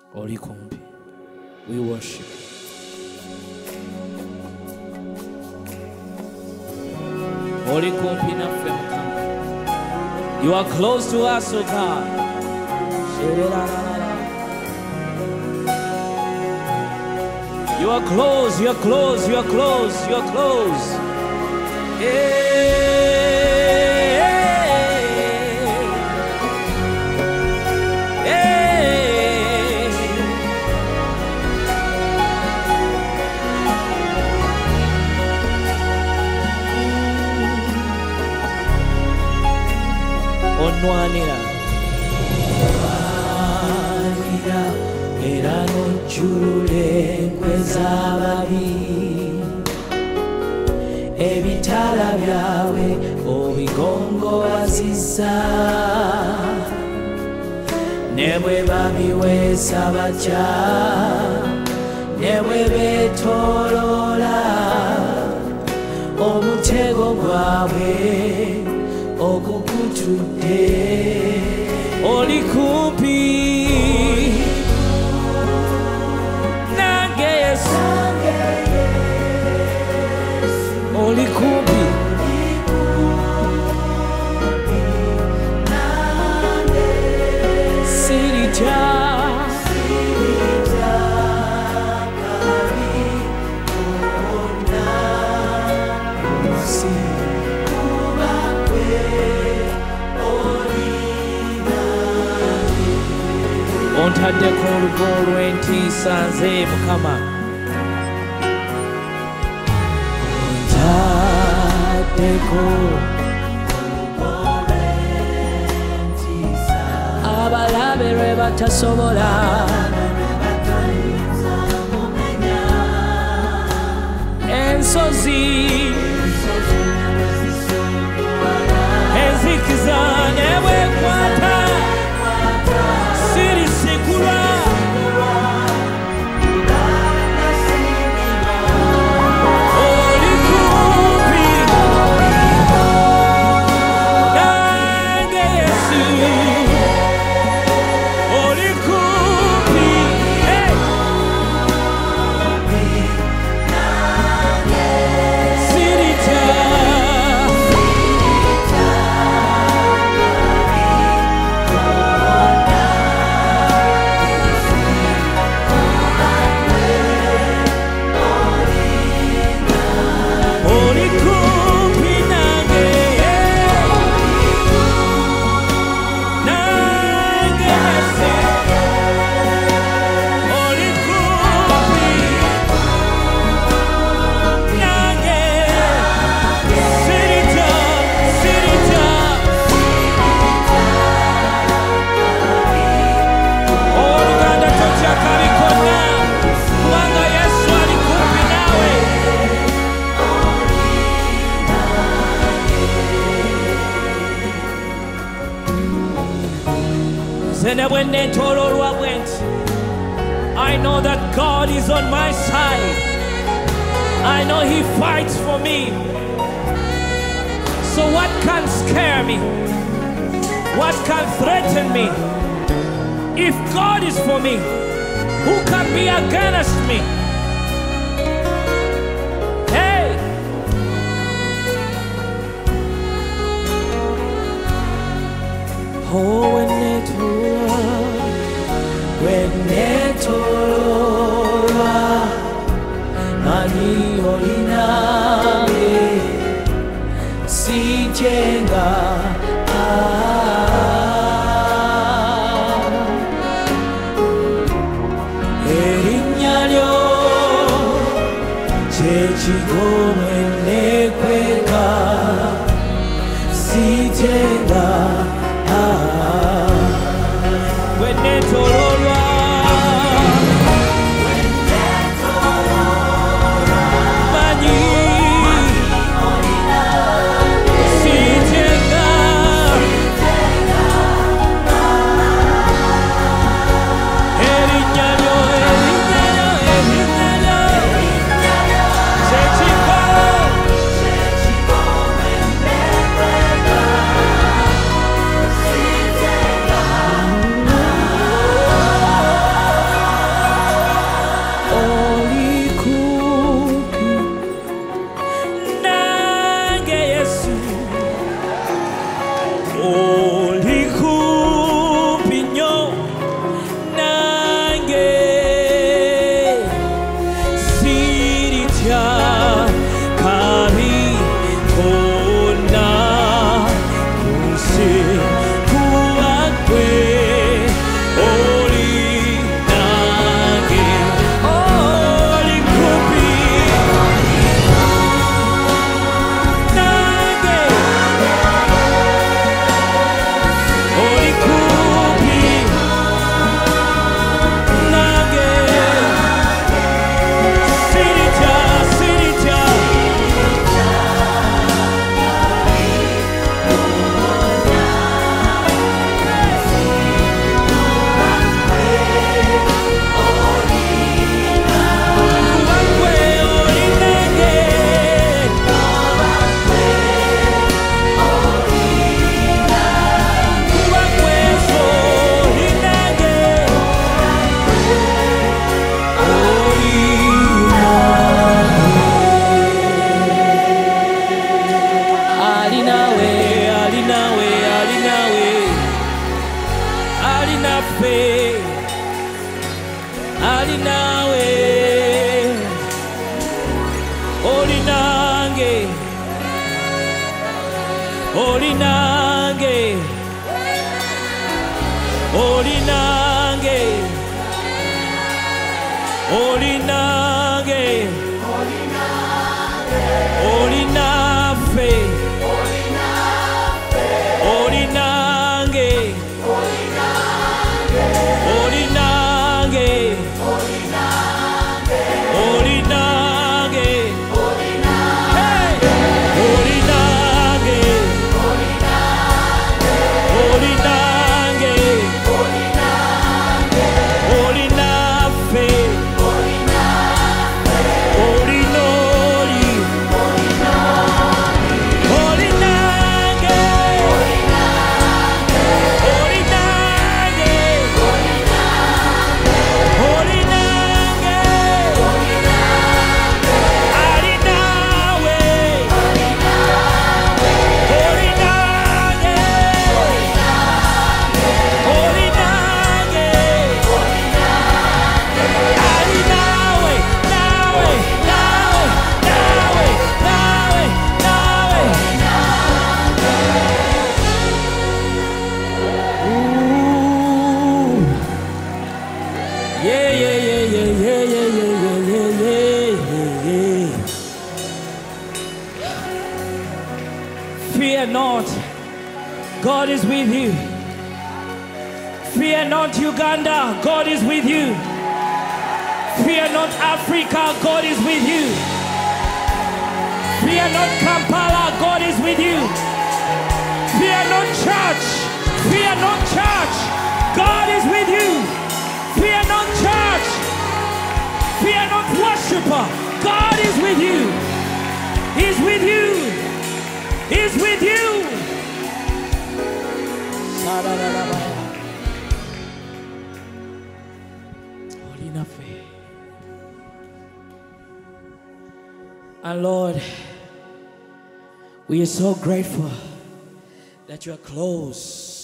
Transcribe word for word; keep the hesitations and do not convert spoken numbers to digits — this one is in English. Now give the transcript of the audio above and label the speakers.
Speaker 1: Oli kumpi. We worship. Oli kumpi naffe Mukama. You are close to us, O God. You are close, you are close, you are close, you are close. Hey. Onwanira Onwanira era nojjulula enkwe z'ababi ebitala byawe obigongowazizza ne bwe babiweesa batya ne bwe beetooloola omutego gwabwe okukutudde oli kumpi nange Yesu oli kumpi siritya ontaddeko olugo olw'entiisa nze Mukama ontaddeko abalabe lwe batasobola ensozi enzikiza ne bwekwata I know that God is on my side. I know He fights for me. So what can scare me? What can threaten me? If God is for me, who can be against me? Hey! Oh, when it when netolwa mani olinage sijenga erinnya lyo kyekigomwe nekweka sijenga when netolwa Olinange, Olinange, Olinafe, Olinange, Olinange, Olinange, hey, Olinange, Olinange, Olinafe, Olinoli, Olinange, Olinange, Olinange, Arinawe, Olinange, Olinange, Arinawe, Nawe, Nawe, Nawe, Nawe, Nawe. Ooh. Yeah, yeah, yeah, yeah, yeah, yeah, yeah, yeah, yeah, yeah, yeah. Fear not, God is with you. Fear not, Uganda, God is with you. Fear not, Africa, God is with you. Fear not, Kampala, God is with you. Fear not, church. Fear not, church. God is with you. Fear not, church. Fear not, worshiper. God is with you. He's with you. He's with you. And Lord, we are so grateful that you are close.